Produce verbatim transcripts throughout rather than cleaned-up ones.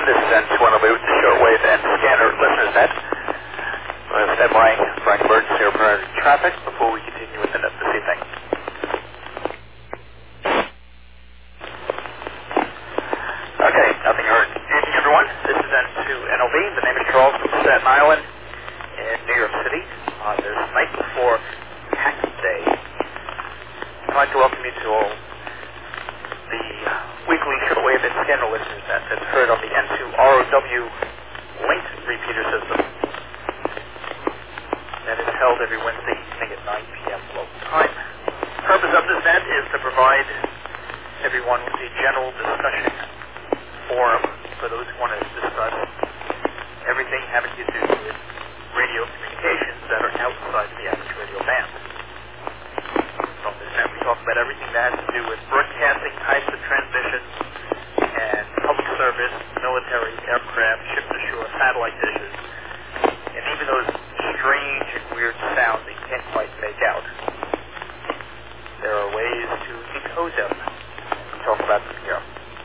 This is N two one oh with the shortwave and scanner listeners net. I'm going to stand by for an emergency or prior traffic before we continue with the net this evening. Okay, nothing urgent. Good evening, everyone. This is N two N O V. The name is Charles from Staten Island in New York City on this night before Tax Day. I'd like to welcome you to all the weekly shortwave and scanner listeners net that's heard on the N two R O W linked repeater system that is held every Wednesday evening at nine p.m. local time. The purpose of this net is to provide everyone with a general discussion forum for those who want to discuss everything having to do with radio communications that are outside the average radio band. From this net, we talk about everything that has to do with broadcasting types of transmissions and public service, military, aircraft, ship-to-shore, satellite dishes, and even those strange and weird sounds that you can't quite make out. There are ways to decode them. We talk about them here.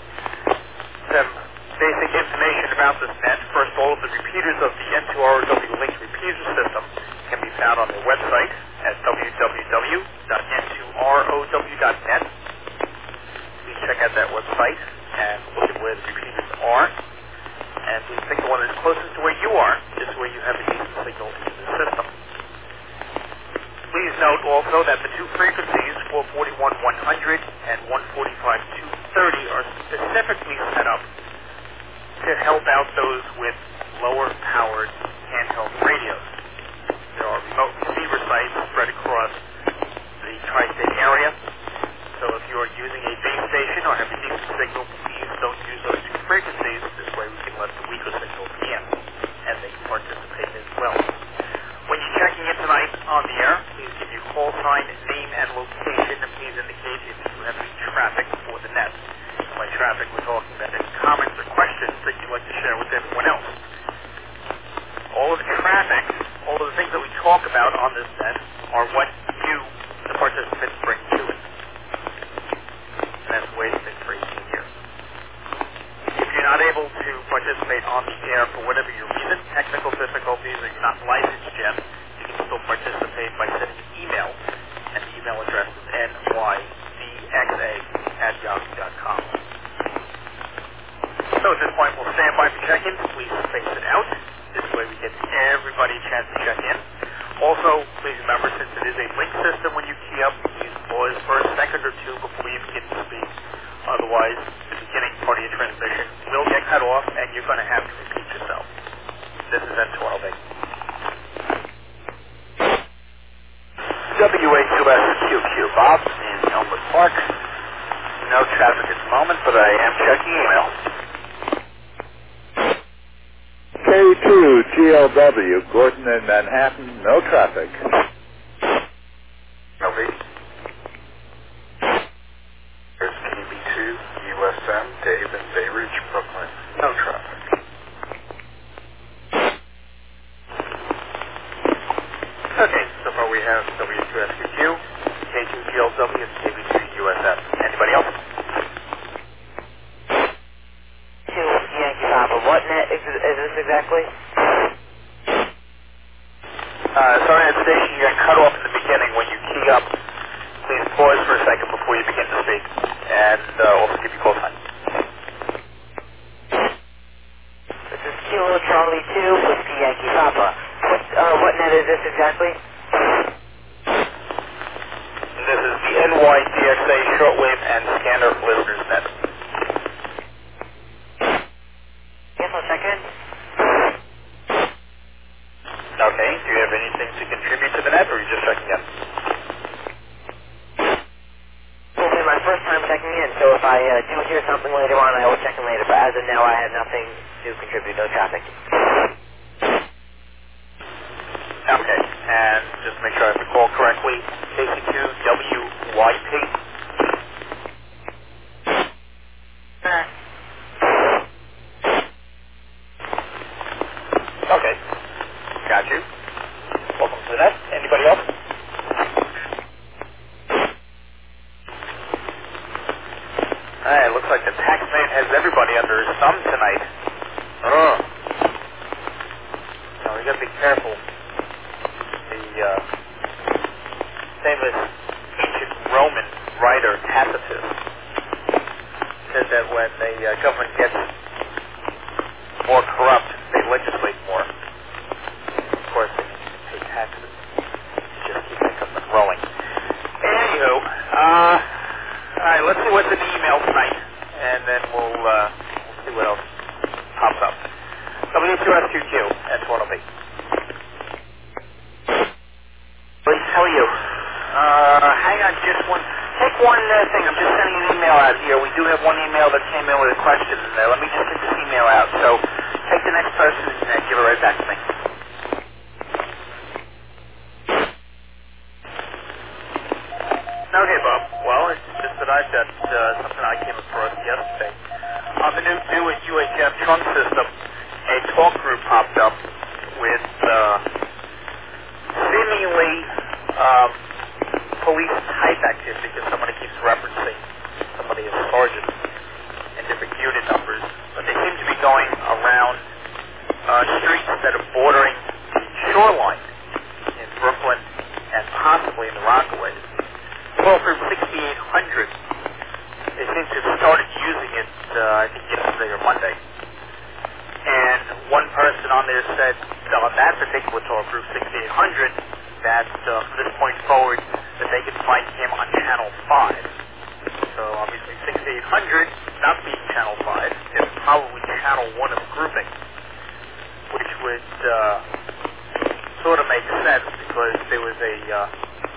Some basic information about this net. First, all of the repeaters of the N two R O W linked repeater system can be found on their website at w w w dot n two r o w dot net. Please check out that website and look at where the repeaters are. And please pick the one that's closest to where you are. This way you have a decent signal in the system. Please note also that the two frequencies, four forty-one one hundred and one forty-five two thirty, are specifically set up to help out those with lower-powered handheld radios. There are remote receiver sites spread across the tri-state area, so if you are using a base station or have a decent signal, please don't use those two frequencies. This way we can let the weaker signals in, and they can participate as well. When you're checking in tonight on the air, please give your call sign, name, and location, and please indicate if you have any traffic for the net. By traffic, we're talking about any comments or questions that you'd like to share with everyone else. All of the traffic, all of the things that we talk about on this net are what you, the participants, bring to it. And that's the way it's been for eighteen years. If you're not able to participate on the air for whatever your reason, technical difficulties, or you're not licensed yet, you can still participate by sending an email, and the email address is n y d x a at yahoo dot com. So at this point, we'll stand by for check-ins. Please space it out. This way we get everybody a chance to check in. Also, please remember, since it is a link system, when you key up, please pause for a second or two before you begin to speak. Otherwise, the beginning part of your transmission will get cut off, and you're going to have to repeat yourself. This is N twelve A. W A two S Q Q Bob in Elmwood Park. No traffic at the moment, but I am checking email. K two G L W, Gordon and Manhattan, no traffic. Okay. There's K B two, U S M, Dave and Bay Ridge, Brooklyn, no traffic. Okay, so far we have W two S Q Q, K two G L W, and K B two U S M. Anybody else? two Yankee Papa. What net is, is this exactly? Uh, sorry, that station, you got cut off in the beginning when you key up. Please pause for a second before you begin to speak, and uh, also give you call time. This is Kilo Charlie two, Whiskey Yankee Papa. What, uh, what net is this exactly? This is the N Y D X A shortwave and scanner listeners net. Yes, one second. Okay, do you have anything to contribute to the net, or are you just checking in? This will be my first time checking in, so if I uh, do hear something later on, I will check in later, but as of now, I have nothing to contribute, no traffic. Okay, and just make sure I recall correctly, K C two W Y P. Uh, Okay, got you. Welcome to the net. Anybody else? Alright, looks like the tax man has everybody under his thumb tonight. careful. The uh, famous ancient Roman writer Tacitus said that when the uh, government gets more corrupt, they legislate more. Of course, they need to pay taxes. Just keep the government rolling. Anywho, uh, all right, let's see what's in the email tonight, and then we'll, uh, we'll see what else pops up. W two S Q Q at Toronto B. Please, how are you? Uh, hang on just one. Take one uh, thing. I'm just sending an email out here. We do have one email that came in with a question. Uh, let me just get this email out. So take the next person and give it right back to me. Okay, Bob. Well, it's just that I've got uh, something I came across yesterday. On the new, new U H F trunk system, a talk group popped up with uh, seemingly um, police type activity, because somebody keeps referencing somebody as sergeant and different unit numbers, but they seem to be going around uh, streets that are bordering the shoreline in Brooklyn and possibly in the Rockaways. Well, for sixty-eight hundred, they seem to have started using it, uh, I think yesterday or Monday. And one person on there said that on that particular talk group, sixty-eight hundred, that uh, from this point forward, that they could find him on Channel five. So obviously sixty-eight hundred, not being Channel five, is probably Channel one of grouping, which would uh, sort of make sense because there was a, uh,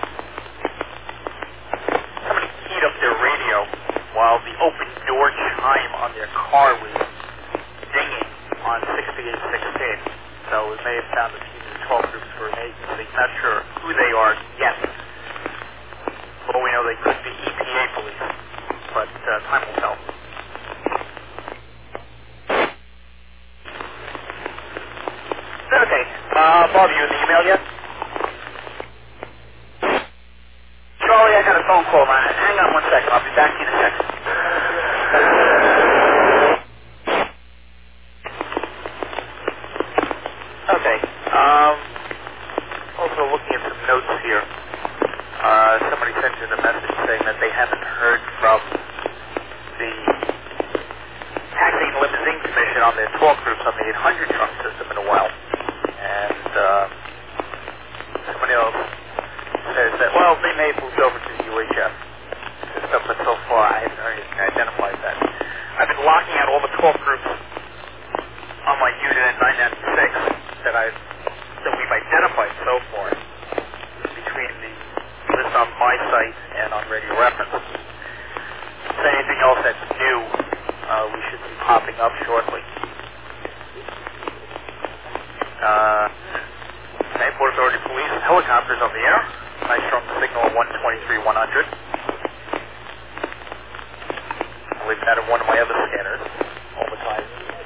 somebody keyed up their radio while the open door chime on their car was dinging on sixty-eight sixteen. So it may have found that these are talk groups for an agency. Not sure who they are yet. Well, we know they could be E P A police, but uh, time will tell. Okay. Uh, Bob, you in the email yet? Charlie, I got a phone call. Man. Hang on one second. I'll be back to you in a second. Okay. Um, also looking at some notes here. Uh, somebody sent in a message saying that they haven't heard from the Taxi and Limousine Commission on their talk groups on the eight hundred trunk system in a while. And uh, somebody else says that, well, they may have moved over to the U H F system, but so far I haven't heard anything identified that. I've been locking out all the talk groups on my unit at nine ninety-six that I've that we've identified so far between the list on my site and on Radio Reference. So anything else that's new, uh, we should be popping up shortly. Uh, okay, Port Authority Police helicopters on the air. Nice strong signal one twenty-three one hundred. I leave that in one of my other scanners all the time.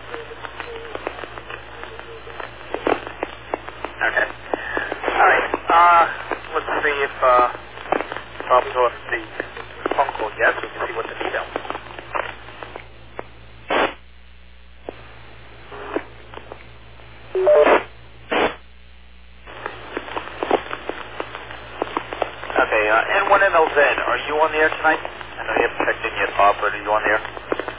Okay. Alright, uh, let's see if, uh, Bob's off the phone call yet, so we can see what's in the email. Okay, uh, N one M L Z, are you on the air tonight? I know you haven't checked in yet, Bob, but are you on the air?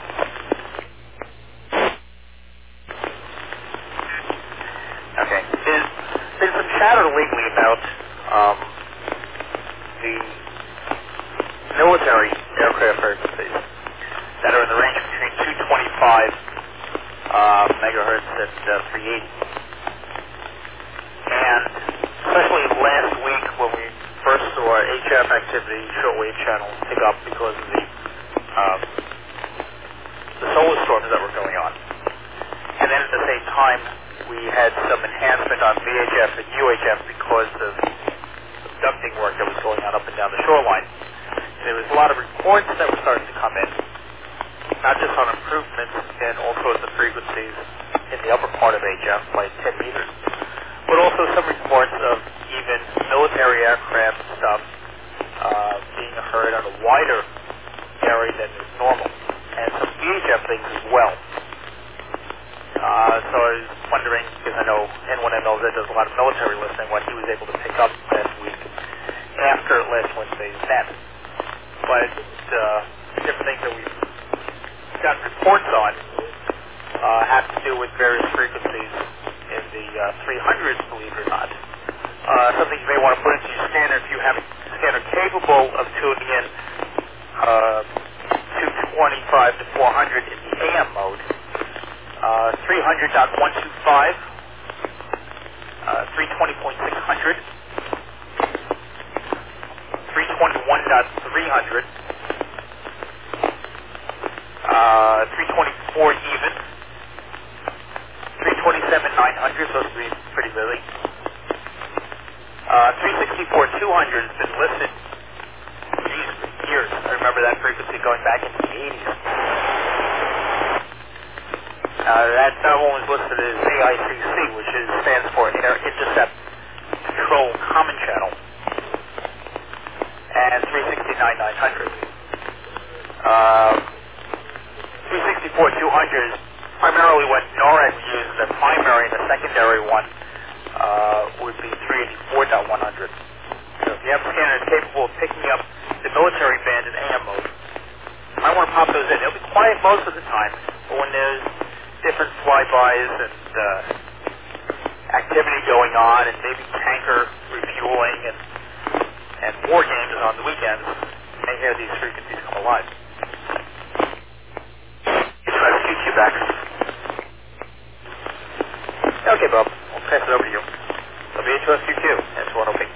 Okay. There's been some chatter lately about um, the military aircraft frequencies that are in the range between two twenty-five uh, megahertz and uh, three eighty. And especially last week when we first saw H F activity, shortwave channels pick up because of the um, the solar storms that were going on. And then at the same time, we had some enhancement on V H F and U H F because of some ducting work that was going on up and down the shoreline. And there was a lot of reports that were starting to come in, not just on improvements in all sorts of frequencies in the upper part of H F, like ten meters, but also some reports of even military aircraft stuff uh, being heard on a wider area than is normal, and some V H F things as well. Uh, so I was wondering listening, because I know N one M L Z does a lot of military listening, what he was able to pick up last week after last Wednesday's net. But uh, different things that we've got reports on uh, have to do with various frequencies in the uh, three hundreds, believe it or not. Uh, something you may want to put into your scanner if you have a scanner capable of tuning in uh, two twenty-five to four hundred in the A M mode. Uh, three hundred point one two five, uh, three twenty point six hundred, three twenty-one point three hundred, uh, three twenty-four even, three twenty-seven nine hundred, those three pretty busy. Uh, three sixty-four two hundred has been listed, geez, for years. I remember that frequency going back into the eighties. Uh, that, that one was listed as A I C C, which is, stands for Air Intercept Control Common Channel, and three sixty-nine nine hundred. Uh, three sixty-four two hundred is primarily what NORAD uses. The primary and the secondary one uh, would be three eighty-four point one hundred. So if you have scanners capable of picking up the military band in A M mode, you might want to pop those in. It'll be quiet most of the time, but when there's different flybys and uh, activity going on, and maybe tanker refueling and and war games on the weekends, you may hear these frequencies come alive. It's try to shoot you back. Okay, Bob. I'll pass it over to you. W H O S Q Q. That's one O P.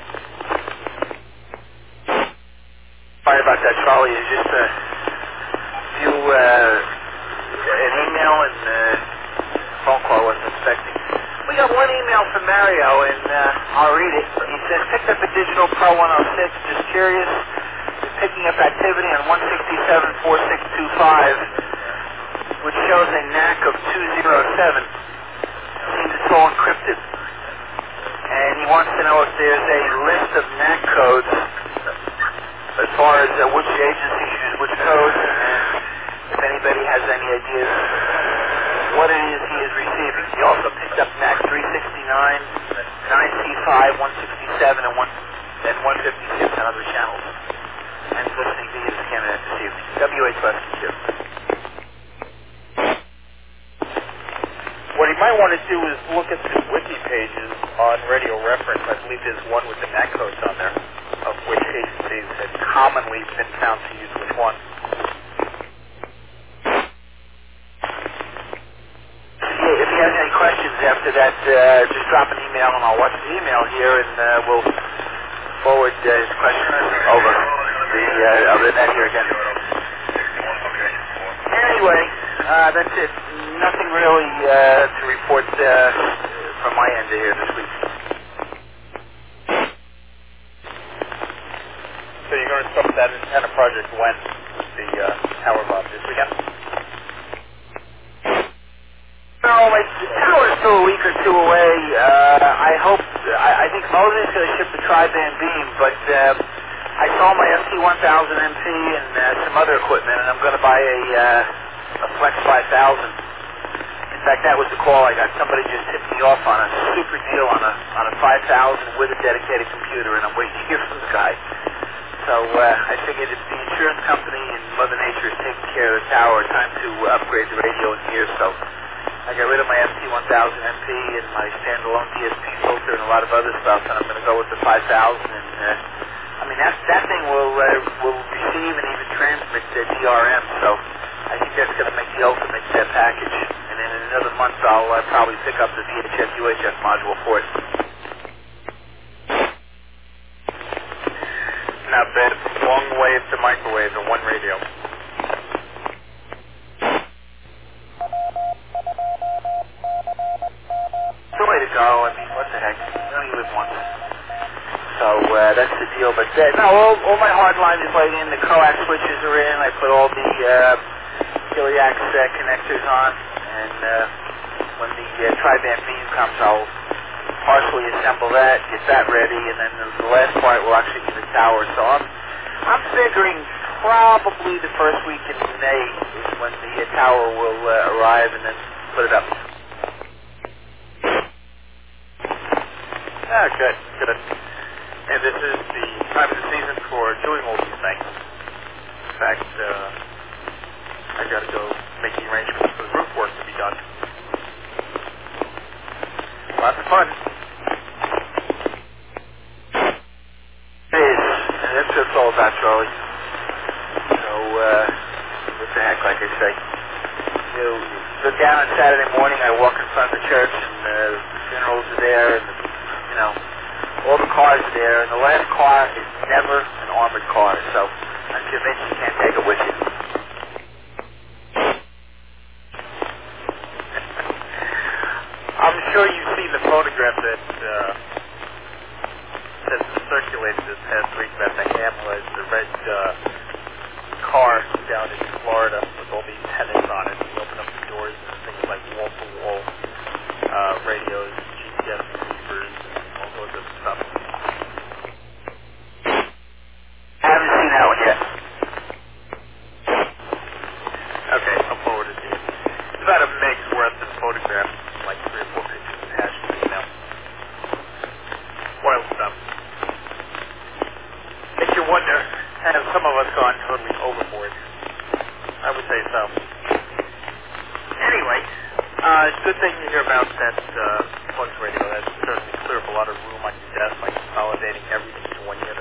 Sorry about that, Charlie. It's just a few. Uh, an email and uh, phone call I wasn't expecting. We got one email from Mario, and uh, I'll read it. He says, picked up a Digital Pro one oh six, just curious, picking up activity on one sixty-seven four six two five, which shows a N A C of two oh seven. Seems it's all encrypted. And he wants to know if there's a list of N A C codes as far as uh, which agencies use which codes, and if anybody has any ideas what it is he is receiving. He also picked up N A C three sixty-nine, nine C five, one sixty-seven, and, one, and one fifty-six on other channels. And he's listening via the scanner this evening. W H S Q. What he might want to do is look at the wiki pages on Radio Reference. I believe there's one with the N A C codes on there of which agencies had commonly been found to use which one. If he has any questions after that, uh, just drop an email and I'll watch the email here and uh, we'll forward uh, his questions over the, uh, over the net here again. Anyway, uh, that's it. Nothing really uh, to report uh, from my end here this week. So you're going to start that antenna project when? The uh, tower bomb this weekend? No, my the tower's still a week or two away. Uh, I hope, I, I think Moses is going to ship the tri-band beam, but uh, I saw my S T one thousand M P and uh, some other equipment, and I'm going to buy a, uh, a Flex five thousand. In fact, that was the call I got. Somebody just hit me off on a super deal on a on a five thousand with a dedicated computer, and I'm waiting to hear from the guy. So uh, I figured if the insurance company and Mother Nature is taking care of the tower, time to upgrade the radio in here. So I got rid of my S T one thousand M P and my standalone D S P filter and a lot of other stuff, and I'm going to go with the five thousand. And uh, I mean, that that thing will uh, will receive and even transmit uh, D R M. So I think that's going to make the ultimate uh, package. And then in another month, I'll uh, probably pick up the V H F U H F module for it. Not bad. From long wave to microwave in one radio. It's the way to go. I mean, what the heck? You only live once. So uh, that's the deal. But uh, no, all, all my hard line is laid in. The coax switches are in. I put all the uh, Kiliax uh, connectors on. And uh, when the uh, tri-band beam comes, I'll partially assemble that, get that ready, and then the last part will actually be the tower. So I'm, I'm figuring probably the first week in May is when the uh, tower will uh, arrive, and then put it up. Ah, good, good. And this is the time of the season for doing all these things. In fact, uh, I got to go make the arrangements for the roof work to be done. Lots of fun. Hey, that's what it's all about, Charlie. So, uh, what the heck, like I say. You know, go down on Saturday morning, I walk in front of the church, and uh, the funerals are there, and, you know, all the cars are there, and the last car is never an armored car, so I'm convinced you can't take it with you. I'm sure you've seen the photograph that uh, that's circulated this past week about the Hamlet, the red uh, car down in Florida with all these tenants on it. You open up the doors and things like wall-to-wall uh, radios, G P S receivers, and all sorts of stuff. I haven't seen that one yet. Okay, I'll forward it to you. It's about a meg's worth of photographs, like three or four pictures attached to the email. Wild stuff. Makes you wonder, have some of us gone totally overboard? I would say so. Anyway, uh, it's a good thing to hear about that uh, Flux radio. That certainly clear up a lot of room on your desk by consolidating everything into one unit.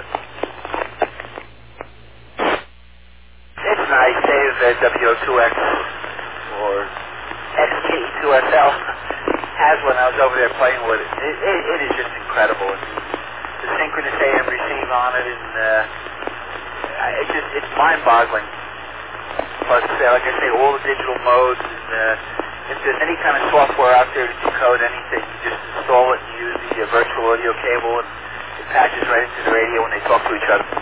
It's nice. Dave at W O two X or X T two S L has one. I was over there playing with it. It, it, it is just incredible. And the synchronous A M receive on it, and uh, it just it's mind-boggling. Plus, uh, like I say, all the digital modes. And uh, if there's any kind of software out there to decode anything, you just install it and use the uh, virtual audio cable, and it patches right into the radio when they talk to each other.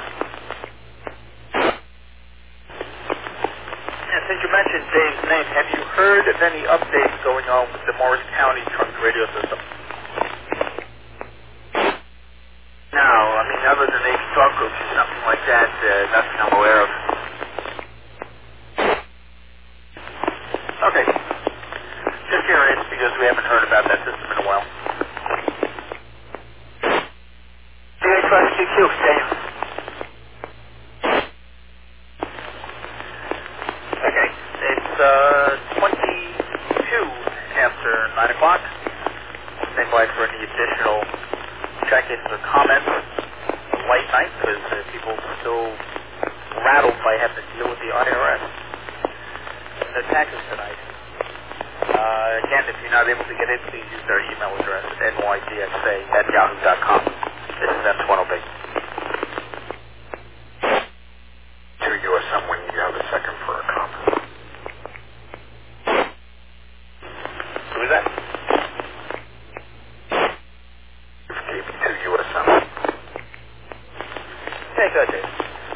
Since you mentioned Dave's name, have you heard of any updates going on with the Morris County trunk radio system? No, I mean, other than maybe talk groups or something like that, uh, nothing I'm aware of. Okay. Just curious because we haven't heard about that system in a while. D H plus Q Q, Dave. Okay. It's uh, twenty-two after nine o'clock. Stand by for any additional check-ins or comments. Late night because uh, people are still rattled by having to deal with the I R S and the taxes tonight. Uh, again, if you're not able to get in, please use their email address at n y d x a at yahoo dot com. This is M twenty B. To U S M when you have a second for a comment. Who is that? K B two U S M. Hey, go ahead.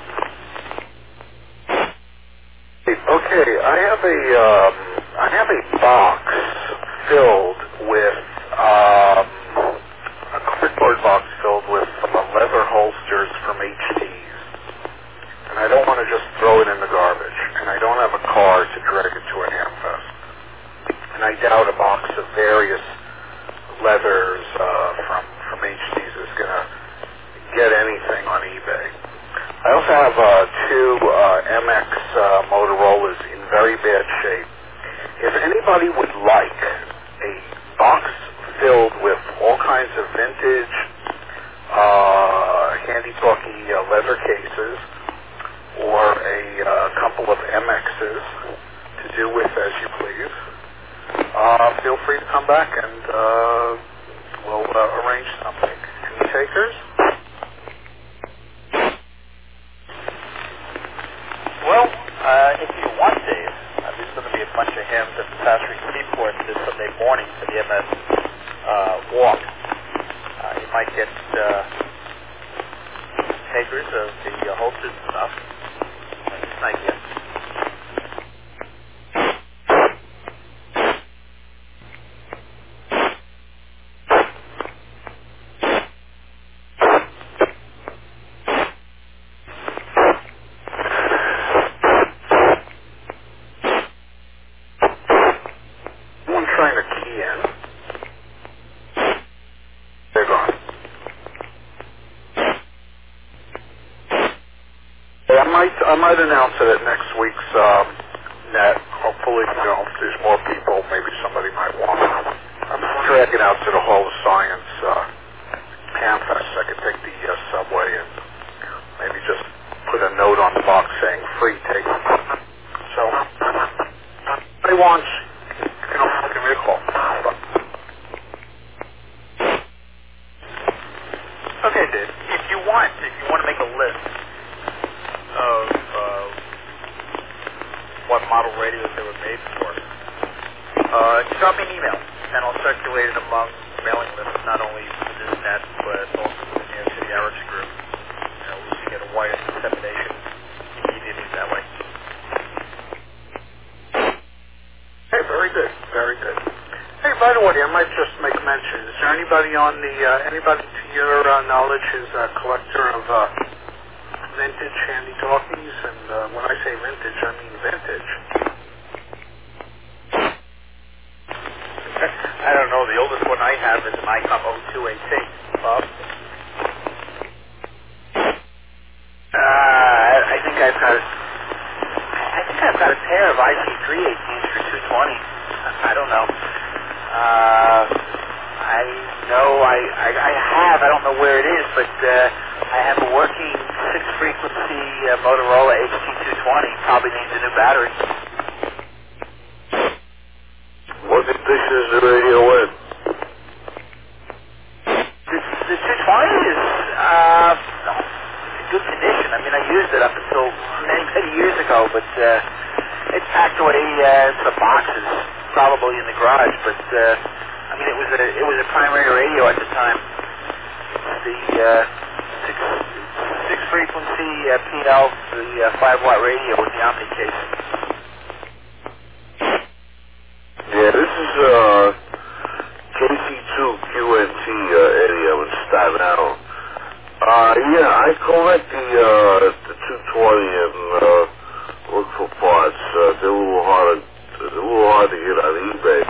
Okay, I have a um, I have a box filled with um, a cardboard box filled with uh, leather holsters from H Ds, and I don't want to just throw it in the garbage, and I don't have a car to drag it to a hamfest, and I doubt a box of various leathers uh, from from H Ds is going to get anything on eBay. I also have uh, two uh, M X uh, Motorola's in very bad shape. If anybody would like a box filled with all kinds of vintage, uh, handy-talky uh, leather cases, or a uh, couple of M Xs to do with as you please, uh, feel free to come back and uh, we'll uh, arrange something. Any takers? Well, uh, if you want, Dave, uh, there's going to be a bunch of hymns at the Patrick Seaport this Sunday morning for the M S uh, walk. Uh, you might get uh, takers of the uh, holsters and stuff. That's just an idea. Someone trying to key in. They're gone. I might announce it at next week's um, net. Hopefully, you know, if there's more people, maybe somebody might want it. I'm dragging out to the Hall of Science uh, Hamfest. I could take the uh, subway and maybe just put a note on the box saying free take. So, if anybody wants, you know, give me a call. Okay, Dave. If you want, if you want to make a list of uh, what model radios they were made for, uh, just drop me an email, and I'll circulate it among mailing lists, not only for this net, but also for the New York City Arix group. You know, we should get a wider dissemination immediately that way. Hey, very good, very good. Hey, by the way, I might just make mention. Is there anybody on the uh, anybody to your uh, knowledge is a collector of uh, vintage handy talkies? And uh, when I say vintage, I mean vintage. I don't know. The oldest one I have is an ICOM oh two A T. Bob? Uh, I, I think I've got. I think I've got a pair of I C three eighteens for two twenty. I don't know. Uh, I know I, I I have. I don't know where it is, but uh, I have a working six frequency uh, Motorola H T two twenty. Probably needs a new battery. What condition is the radio in? The, the two twenty is uh, in good condition. I mean, I used it up until many, many years ago, but uh, it's packed away uh, in some boxes, probably in the garage. But uh, I mean, it was a it was a primary radio at the time. The uh, six, six frequency uh, P L, the uh, five watt radio with the Omni case. Yeah, this is uh, K C two Q N T uh, Eddie. I'm in Staten Island. Uh, yeah, I collect the uh, the two twenty and uh, look for parts. Uh, they're a little hard. They're a little hard to get on eBay.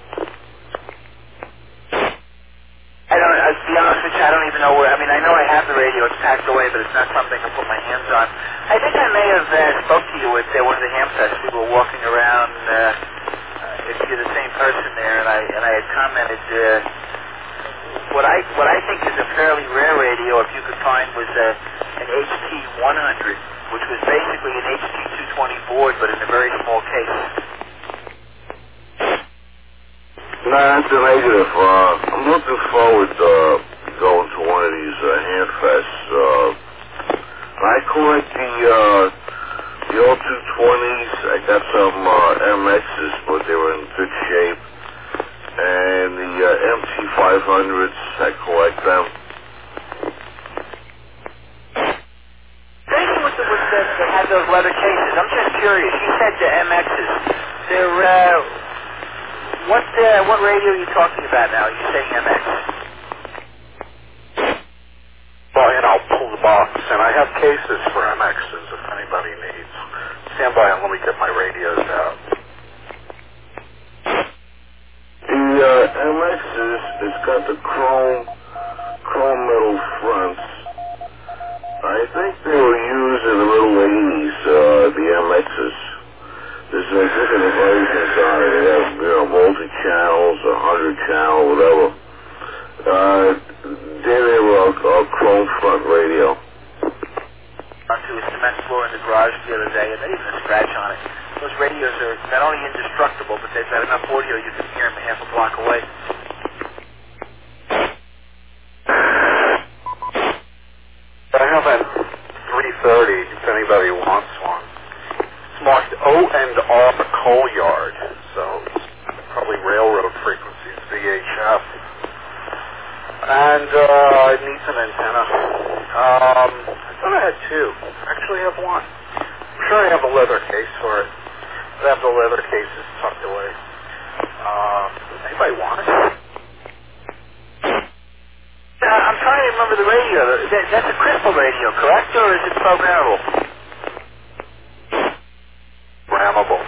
I don't. Uh, to be honest with you, I don't even know where. I mean, I know I have the radio. It's packed away, but it's not something I can put my hands on. I think I may have uh, spoke to you at uh, one of the Hamfests. We were walking around. Uh, uh, if you're the same person there, and I and I had commented. Uh, What I what I think is a fairly rare radio, if you could find, was a, an H T one hundred, which was basically an H T two twenty board, but in a very small case. No, that's a negative. Uh, I'm looking forward to uh, going to one of these uh, handfests. Uh, I collect the uh, the old two twenties. I got some uh, M Xs, but they were in good shape. And the uh, M T five hundreds, I collect them. Anything with the, with the, that had those leather cases? I'm just curious. You said the M Xs. They're, uh, what, uh, what radio are you talking about now? You're saying M X? Well, and I'll pull the box, and I have cases for M Xs if anybody needs. Stand by and let me get my radios out. The uh, M Xs, it's got the chrome, chrome metal fronts. I think they were used in the middle eighties, uh, the M Xs. There's uh, different versions on it. They have, you know, multi-channels, a hundred channel, whatever. Uh, then they were a, a chrome front radio. Onto a cement floor in the garage the other day, and not even a scratch on it. Those radios are not only indestructible, but they've got enough audio you can hear them half a block away. I have a three thirty, if anybody wants one. It's marked O and R Coalyard, so it's probably railroad frequencies, V H F. And uh, it needs an antenna. Um, I thought I had two. I actually have one. I'm sure I have a leather case for it. I have the leather cases tucked away. Uh, anybody want it? Uh, I'm trying to remember the radio. That, that's a crystal radio, correct? Or is it programmable? Programmable.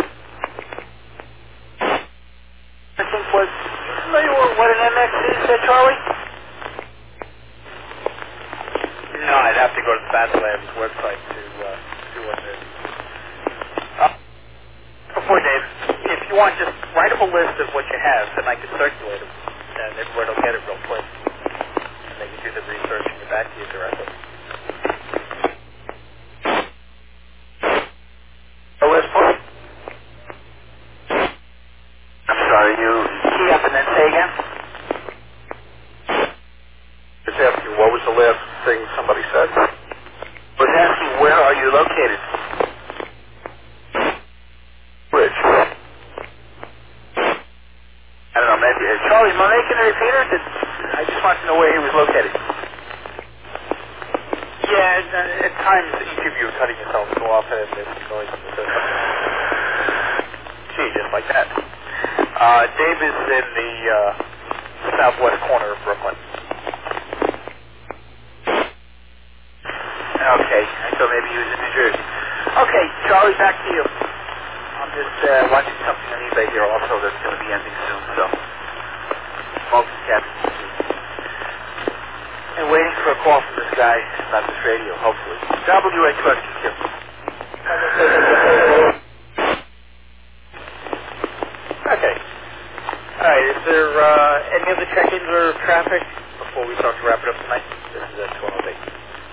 I think what... You familiar with what an M X is, uh, Charlie? No, I'd have to go to the Fast Labs website to uh, see what it is. Uh, before Dave, if you want, just write up a list of what you have, then I can circulate them, and everybody will get it real quick. And they can do the research and get back to you directly. A list, please. I'm sorry, you key up and then say again? Just asking, what was the last thing somebody said? I was asking, where are you located? Rich. I don't know, maybe. Uh, Charlie, am I making a repeater? Did, I just want to know where he was located. Yeah, and, uh, at times each of you are cutting yourself so often and there's noise in the system. Gee, just like that. Uh, Dave is in the uh, southwest corner of Brooklyn. Okay, I thought maybe he was in New Jersey. Okay, Charlie, back to you. I'm just uh, watching something on eBay here also that's going to be ending soon, so multi-capping. And waiting for a call from this guy about this radio, hopefully. W H question Q. Okay. All right, is there uh, any other check-ins or traffic before we start to wrap it up tonight? This is at twelve oh eight.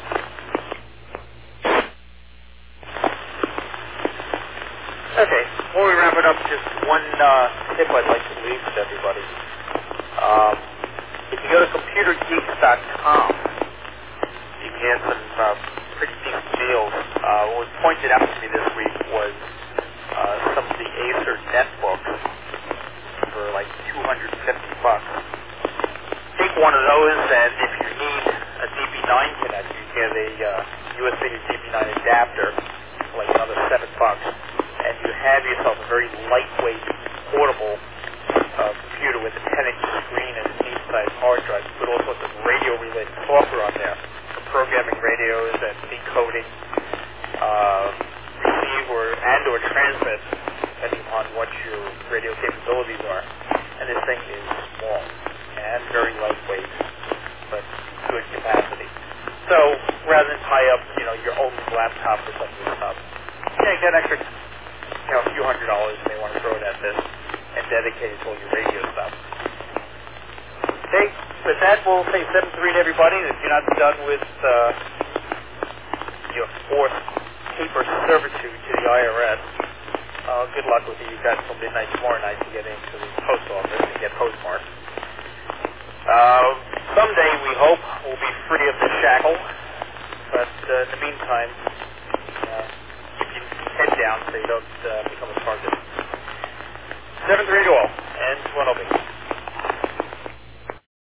Okay, before we wrap it up, just one uh, tip I'd like to leave with everybody. Um, if you go to computer geeks dot com, you can get some uh, pretty decent deals. Uh, what was pointed out to me this week was uh, some of the Acer netbooks for like two hundred fifty bucks. Take one of those, and if you need a D B nine connector, you get a uh, U S B to D B nine adapter for like another seven bucks. And you have yourself a very lightweight, portable uh, computer with a ten inch screen and a decent-sized hard drive. Put all sorts of radio-related software on there for programming radios and decoding, uh, receive or and or transmit, depending on what your radio capabilities are. And this thing is small and very lightweight, but good capacity. So rather than tie up, you know, your old laptop or something with stuff, yeah, get an extra, you know, a few hundred dollars and they want to throw it at this and dedicate it to all your radio stuff. Okay, with that, we'll say seven three to everybody. If you're not done with uh, your fourth paper servitude to the I R S, uh, good luck with you. You've got until midnight tomorrow night to get into the post office and get postmarked. Uh, someday, we hope, we'll be free of the shackle, but uh, in the meantime, uh, keep your head down so you don't uh, become a target.